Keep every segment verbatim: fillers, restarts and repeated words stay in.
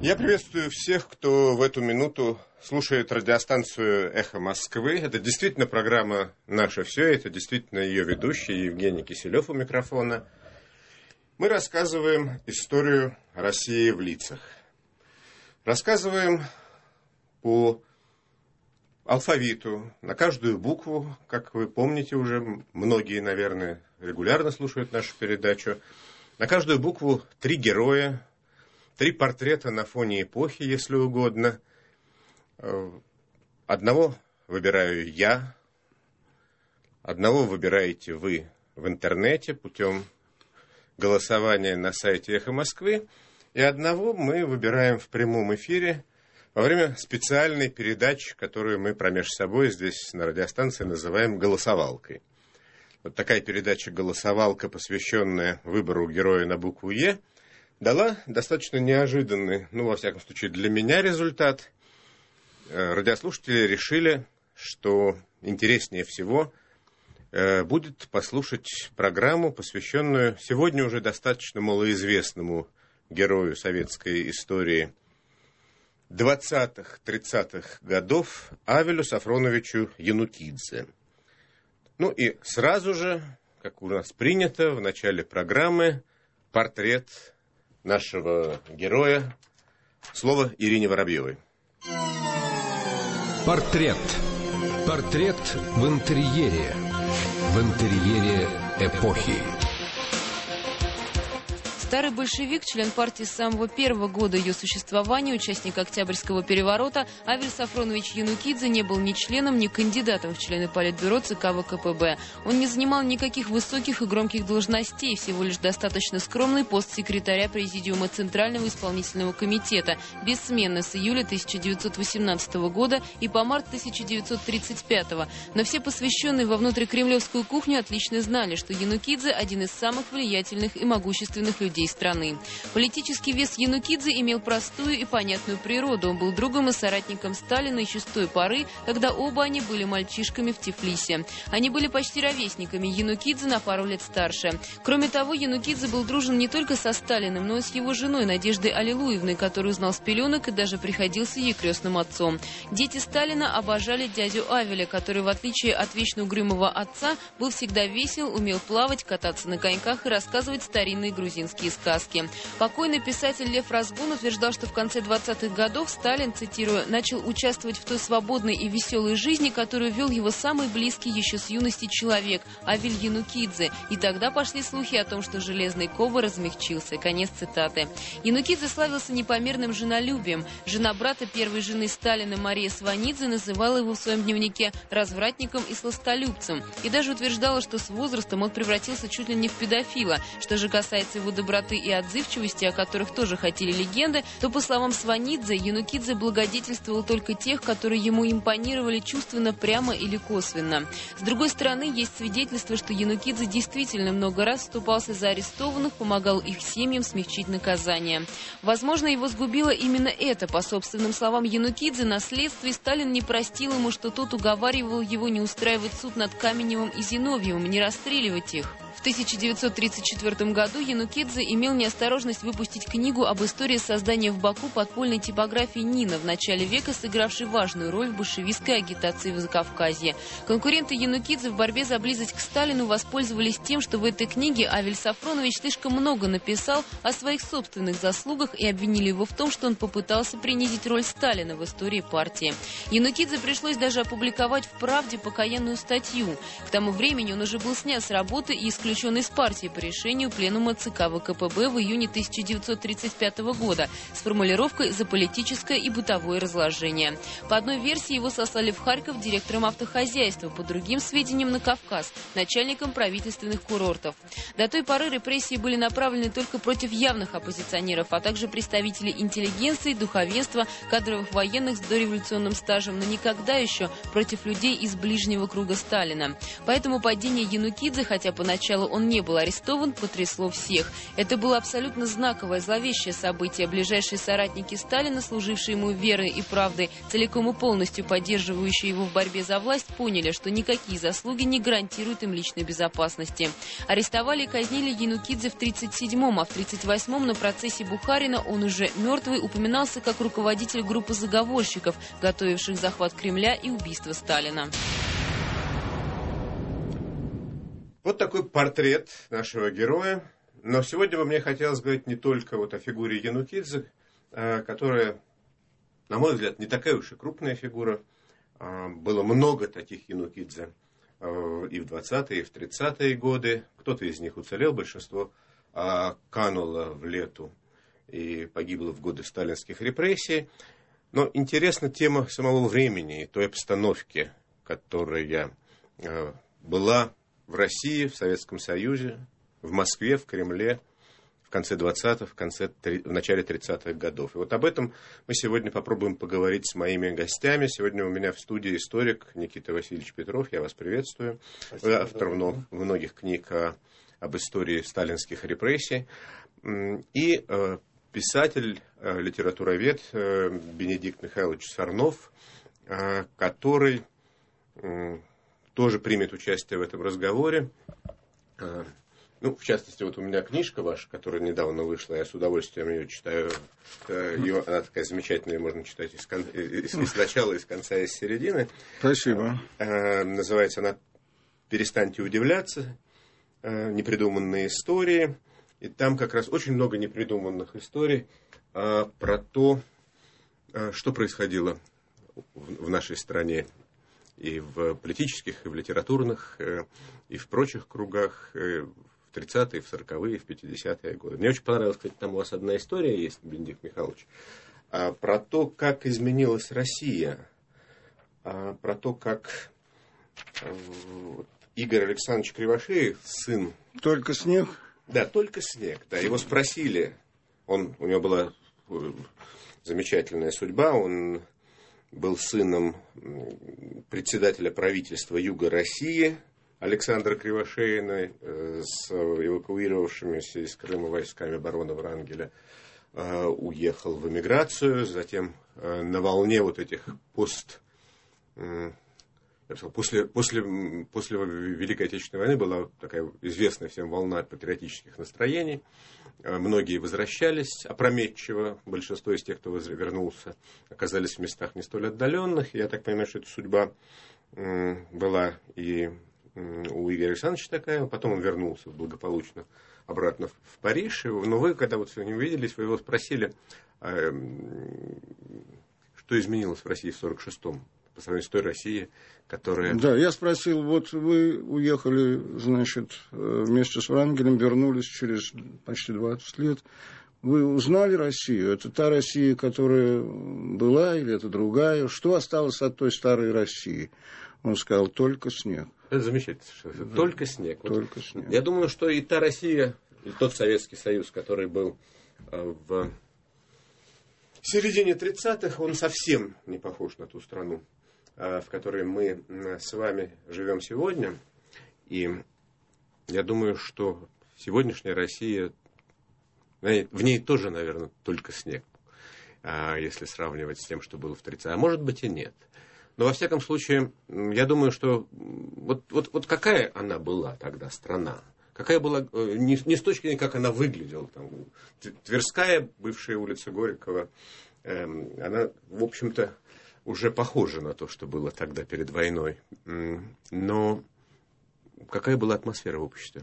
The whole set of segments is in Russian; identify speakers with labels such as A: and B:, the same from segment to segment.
A: Я приветствую всех, кто в эту минуту слушает радиостанцию «Эхо Москвы». Это действительно программа «Наше все», это действительно ее ведущий Евгений Киселев у микрофона. Мы рассказываем историю России в лицах. Рассказываем по алфавиту, на каждую букву, как вы помните уже, многие, наверное, регулярно слушают нашу передачу. На каждую букву три героя, три портрета на фоне эпохи, если угодно. Одного выбираю я, одного выбираете вы в интернете путем голосования на сайте «Эхо Москвы», и одного мы выбираем в прямом эфире во время специальной передачи, которую мы промеж собой здесь на радиостанции называем «Голосовалкой». Вот такая передача «Голосовалка», посвященная выбору героя на букву «Е», дала достаточно неожиданный, ну, во всяком случае, для меня результат. Радиослушатели решили, что интереснее всего будет послушать программу, посвященную сегодня уже достаточно малоизвестному герою советской истории двадцатых-тридцатых годов Авелю Сафроновичу Янукидзе. Ну и сразу же, как у нас принято, в начале программы портрет нашего героя. Слово Ирине Воробьевой.
B: Портрет. Портрет в интерьере. В интерьере эпохи.
C: Старый большевик, член партии с самого первого года ее существования, участник Октябрьского переворота, Авель Сафронович Янукидзе не был ни членом, ни кандидатом в члены Политбюро ЦК ВКПБ. Он не занимал никаких высоких и громких должностей, всего лишь достаточно скромный пост секретаря Президиума Центрального исполнительного комитета, бессменно с июля тысяча девятьсот восемнадцатого года и по март тысяча девятьсот тридцать пятого. Но все посвященные во внутрикремлевскую кухню отлично знали, что Янукидзе один из самых влиятельных и могущественных людей страны. Политический вес Янукидзе имел простую и понятную природу. Он был другом и соратником Сталина еще с той поры, когда оба они были мальчишками в Тифлисе. Они были почти ровесниками, Янукидзе на пару лет старше. Кроме того, Янукидзе был дружен не только со Сталиным, но и с его женой Надеждой Аллилуевной, которую знал с пеленок и даже приходился ей крестным отцом. Дети Сталина обожали дядю Авеля, который, в отличие от вечно угрюмого отца, был всегда весел, умел плавать, кататься на коньках и рассказывать старинные грузинские сказки. Покойный писатель Лев Разгун утверждал, что в конце двадцатых годов Сталин, цитирую, «начал участвовать в той свободной и веселой жизни, которую вел его самый близкий еще с юности человек, Авель Янукидзе, и тогда пошли слухи о том, что железный ковар размягчился». Конец цитаты. Янукидзе славился непомерным женолюбием. Жена брата первой жены Сталина Мария Сванидзе называла его в своем дневнике развратником и сластолюбцем, и даже утверждала, что с возрастом он превратился чуть ли не в педофила. Что же касается его доброты и отзывчивости, о которых тоже ходили легенды, то, по словам Сванидзе, Янукидзе благодетельствовал только тех, которые ему импонировали чувственно, прямо или косвенно. С другой стороны, есть свидетельство, что Янукидзе действительно много раз вступался за арестованных, помогал их семьям смягчить наказание. Возможно, его сгубило именно это. По собственным словам Янукидзе, на следствии Сталин не простил ему, что тот уговаривал его не устраивать суд над Каменевым и Зиновьевым, не расстреливать их. В тысяча девятьсот тридцать четвёртом году Янукидзе имел неосторожность выпустить книгу об истории создания в Баку подпольной типографии «Нина», в начале века сыгравшей важную роль в большевистской агитации в Закавказье. Конкуренты Янукидзе в борьбе за близость к Сталину воспользовались тем, что в этой книге Авель Сафронович слишком много написал о своих собственных заслугах и обвинили его в том, что он попытался принизить роль Сталина в истории партии. Янукидзе пришлось даже опубликовать в «Правде» покаянную статью. К тому времени он уже был снят с работы и исключен из партии по решению пленума ЦК ВКПБ в июне тысяча девятьсот тридцать пятого года с формулировкой «за политическое и бытовое разложение». По одной версии его сослали в Харьков директором автохозяйства, по другим сведениям на Кавказ, начальником правительственных курортов. До той поры репрессии были направлены только против явных оппозиционеров, а также представителей интеллигенции, духовенства, кадровых военных с дореволюционным стажем, но никогда еще против людей из ближнего круга Сталина. Поэтому падение Янукидзе, хотя поначалу поначалу он не был арестован, потрясло всех. Это было абсолютно знаковое, зловещее событие. Ближайшие соратники Сталина, служившие ему верой и правдой, целиком и полностью поддерживающие его в борьбе за власть, поняли, что никакие заслуги не гарантируют им личной безопасности. Арестовали и казнили Янукидзе в тридцать седьмом, а в тридцать восьмом на процессе Бухарина он уже мертвый упоминался как руководитель группы заговорщиков, готовивших захват Кремля и убийство Сталина.
A: Вот такой портрет нашего героя. Но сегодня бы мне хотелось говорить не только вот о фигуре Янукидзе, которая, на мой взгляд, не такая уж и крупная фигура. Было много таких Янукидзе и в двадцатые, и в тридцатые годы. Кто-то из них уцелел, большинство кануло в лету и погибло в годы сталинских репрессий. Но интересна тема самого времени и той обстановки, которая была в России, в Советском Союзе, в Москве, в Кремле в конце двадцатых, в, конце, в начале тридцатых годов. И вот об этом мы сегодня попробуем поговорить с моими гостями. Сегодня у меня в студии историк Никита Васильевич Петров. Я вас приветствую. Спасибо. Автор много, многих книг о, об истории сталинских репрессий. И э, писатель, э, литературовед э, Бенедикт Михайлович Сорнов, э, который... Э, тоже примет участие в этом разговоре. Ну, в частности, вот у меня книжка ваша, которая недавно вышла, я с удовольствием ее читаю. Ее, она такая замечательная, можно читать из, кон... из, из начала, из конца, из середины.
D: Спасибо.
A: Называется она «Перестаньте удивляться. Непридуманные истории». И там как раз очень много непридуманных историй про то, что происходило в нашей стране. И в политических, и в литературных, и в прочих кругах, в тридцатые, в сороковые, в пятидесятые годы. Мне очень понравилось, кстати, там у вас одна история есть, Бенедикт Михайлович, про то, как изменилась Россия, про то, как Игорь Александрович Кривошеев, сын...
D: Только снег?
A: Да, только снег. Да, его спросили, он, у него была замечательная судьба, он... был сыном председателя правительства Юга России Александра Кривошеина с эвакуировавшимися из Крыма войсками барона Врангеля. Уехал в эмиграцию, затем на волне вот этих пост... После, после, после Великой Отечественной войны была такая известная всем волна патриотических настроений. Многие возвращались опрометчиво. Большинство из тех, кто вернулся, оказались в местах не столь отдаленных. Я так понимаю, что эта судьба была и у Игоря Александровича такая. Потом он вернулся благополучно обратно в Париж. Но вы, когда вот сегодня увиделись, вы его спросили, что изменилось в России в сорок шестом по сравнению с той Россией, которая...
D: Да, я спросил, вот вы уехали, значит, вместе с Врангелем, вернулись через почти двадцать лет. Вы узнали Россию? Это та Россия, которая была, или это другая? Что осталось от той старой России? Он сказал, только снег.
A: Это замечательно. Да. Только снег.
D: Только
A: вот
D: снег.
A: Я думаю, что и та Россия, и тот Советский Союз, который был в середине тридцатых, он совсем не похож на ту страну, в которой мы с вами живем сегодня. И я думаю, что сегодняшняя Россия, в ней тоже, наверное, только снег, если сравнивать с тем, что было в тридцатых. А может быть и нет. Но во всяком случае, я думаю, что вот, вот, вот какая она была тогда страна, какая была, не, не с точки зрения, как она выглядела. Там, Тверская, бывшая улица Горького, эм, она, в общем-то, уже похоже на то, что было тогда перед войной. Но какая была атмосфера в обществе?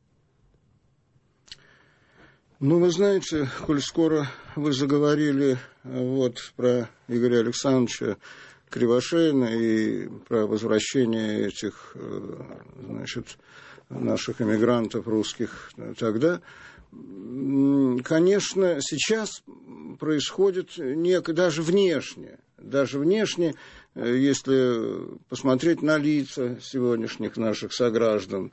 D: Ну, вы знаете, коль скоро вы заговорили вот про Игоря Александровича Кривошеина и про возвращение этих, значит, наших эмигрантов русских тогда, конечно, сейчас происходит некое, даже внешне, даже внешне, если посмотреть на лица сегодняшних наших сограждан,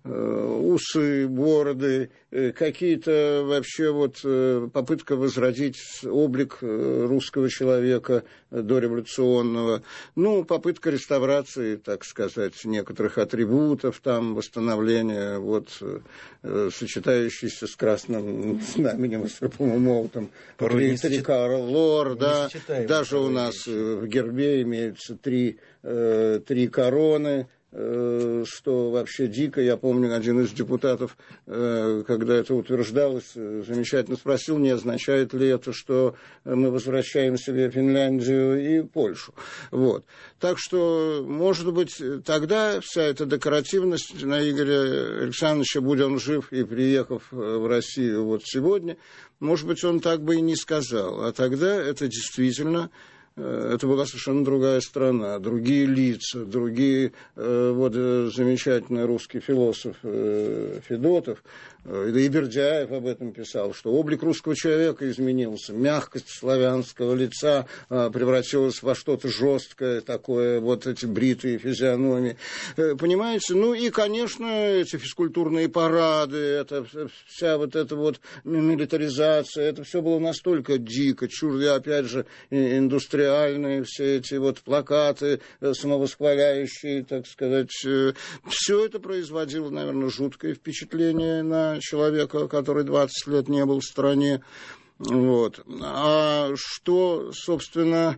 D: усы, бороды, какие-то вообще вот попытка возродить облик русского человека дореволюционного, ну, попытка реставрации, так сказать, некоторых атрибутов, там, восстановления, вот, сочетающиеся с красным знаменем и серпом и молотом, триколор, да, даже у нас в гербе имеются три, три короны, что вообще дико. Я помню, один из депутатов, когда это утверждалось, замечательно спросил, не означает ли это, что мы возвращаем себе Финляндию и Польшу. Вот. Так что, может быть, тогда вся эта декоративность на Игоря Александровича, будь он жив и приехав в Россию вот сегодня, может быть, он так бы и не сказал. А тогда это действительно... Это была совершенно другая страна, другие лица, другие, вот замечательный русский философ Федотов, да и Бердяев об этом писал, что облик русского человека изменился, мягкость славянского лица превратилась во что-то жесткое, такое, вот эти бритые физиономии, понимаете? Ну и, конечно, эти физкультурные парады, это, вся вот эта вот милитаризация, это все было настолько дико, чуждо, опять же, индустрия, все эти вот плакаты, самовосхваляющие, так сказать, все это производило, наверное, жуткое впечатление на человека, который двадцать лет не был в стране. Вот. А что, собственно,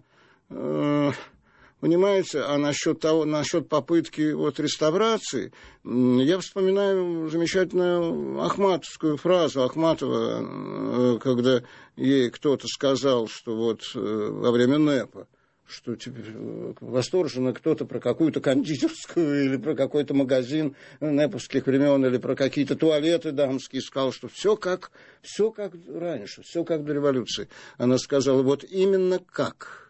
D: понимаете, а насчет того, насчет попытки вот реставрации, я вспоминаю замечательную ахматовскую фразу Ахматова, когда ей кто-то сказал, что вот во время НЭПа, что теперь восторженно кто-то про какую-то кондитерскую или про какой-то магазин нэповских времен или про какие-то туалеты дамские, сказал, что все как, все как раньше, все как до революции. Она сказала, вот именно как.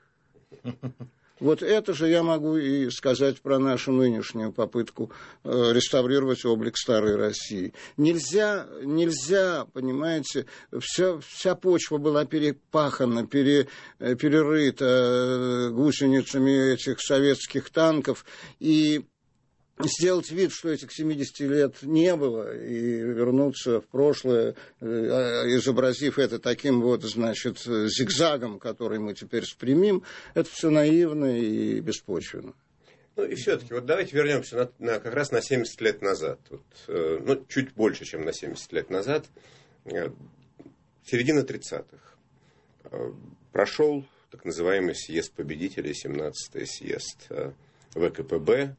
D: Вот это же я могу и сказать про нашу нынешнюю попытку э, реставрировать облик старой России. Нельзя, нельзя, понимаете, вся, вся почва была перепахана, пере, перерыта э, гусеницами этих советских танков, и сделать вид, что этих семидесяти лет не было, и вернуться в прошлое, изобразив это таким вот, значит, зигзагом, который мы теперь спрямим, это все наивно и беспочвенно.
A: Ну и все-таки, вот давайте вернемся на, на, как раз на семьдесят лет назад. Вот, э, ну, чуть больше, чем на семьдесят лет назад. Э, середина тридцатых. Э, прошел так называемый съезд победителей, семнадцатый съезд э, ВКПБ.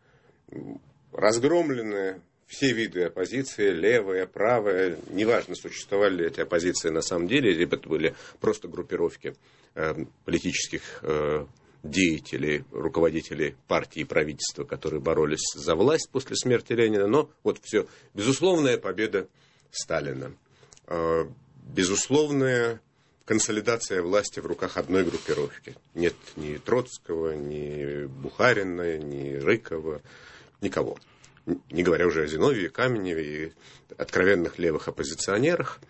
A: Разгромлены все виды оппозиции, левая, правая, неважно, существовали ли эти оппозиции на самом деле, либо это были просто группировки э, политических э, деятелей, руководителей партии и правительства, которые боролись за власть после смерти Ленина. Но вот все, безусловная победа Сталина, э, безусловная консолидация власти в руках одной группировки. Нет ни Троцкого, ни Бухарина, ни Рыкова, никого. Не говоря уже о Зиновьеве, Каменеве и откровенных левых оппозиционерах.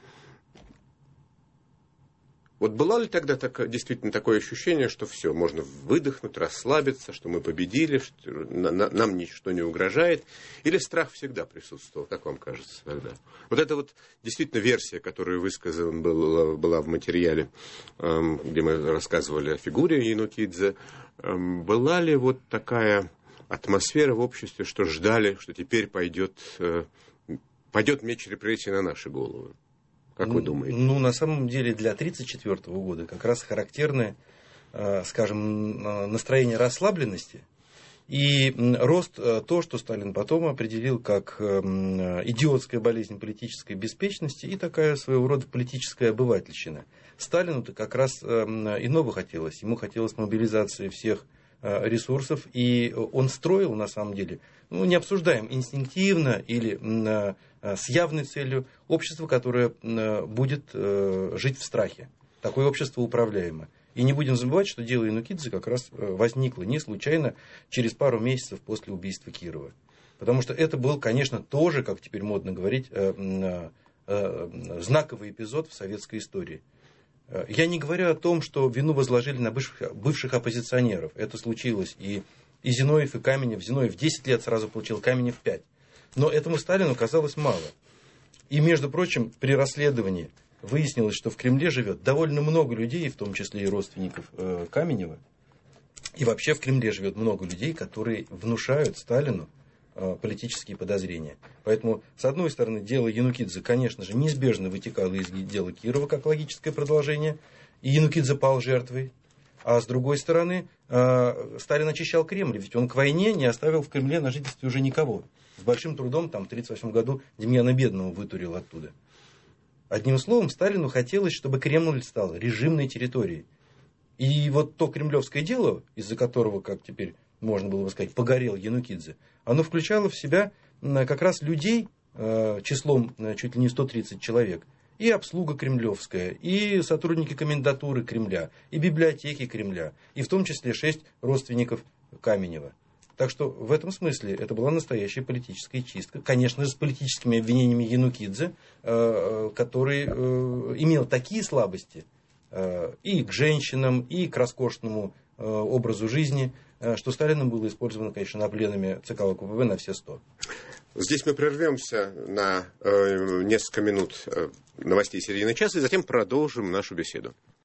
A: Вот было ли тогда так, действительно такое ощущение, что все, можно выдохнуть, расслабиться, что мы победили, что на, на, нам ничто не угрожает? Или страх всегда присутствовал, как вам кажется тогда? Вот это вот действительно версия, которая высказана была, была в материале, эм, где мы рассказывали о фигуре Янукидзе. Эм, была ли вот такая атмосфера в обществе, что ждали, что теперь пойдет, э, пойдет меч репрессий на наши головы? Как вы думаете?
E: Ну, на самом деле, для тысяча девятьсот тридцать четвёртого года как раз характерное, скажем, настроение расслабленности и рост, то, что Сталин потом определил как идиотская болезнь политической беспечности и такая своего рода политическая обывательщина. Сталину-то как раз иного хотелось. Ему хотелось мобилизации всех ресурсов, и он строил, на самом деле, ну, не обсуждаем, инстинктивно или с явной целью общество, которое будет жить в страхе. Такое общество управляемо. И не будем забывать, что дело Янукидзе как раз возникло не случайно через пару месяцев после убийства Кирова. Потому что это был, конечно, тоже, как теперь модно говорить, знаковый эпизод в советской истории. Я не говорю о том, что вину возложили на бывших, бывших оппозиционеров. Это случилось и, и Зиновьев, и Каменев. Зиновьев десять лет сразу получил, Каменев пять. Но этому Сталину казалось мало. И, между прочим, при расследовании выяснилось, что в Кремле живет довольно много людей, в том числе и родственников э, Каменева. И вообще в Кремле живет много людей, которые внушают Сталину э, политические подозрения. Поэтому, с одной стороны, дело Янукидзе, конечно же, неизбежно вытекало из дела Кирова как логическое продолжение. И Янукидзе пал жертвой. А с другой стороны, э, Сталин очищал Кремль, ведь он к войне не оставил в Кремле на жительстве уже никого. С большим трудом там в тысяча девятьсот тридцать восьмом году Демьяна Бедного вытурил оттуда. Одним словом, Сталину хотелось, чтобы Кремль стал режимной территорией. И вот то кремлевское дело, из-за которого, как теперь можно было бы сказать, погорел Янукидзе, оно включало в себя как раз людей э, числом э, чуть ли не сто тридцать человек. И обслуга кремлевская, и сотрудники комендатуры Кремля, и библиотеки Кремля, и в том числе шесть родственников Каменева. Так что в этом смысле это была настоящая политическая чистка. Конечно же, с политическими обвинениями Янукидзе, который имел такие слабости и к женщинам, и к роскошному образу жизни, что Сталином было использовано, конечно, на пленуме ЦК ВКПБ на все сто.
A: Здесь мы прервемся на э, несколько минут новостей середины часа и затем продолжим нашу беседу.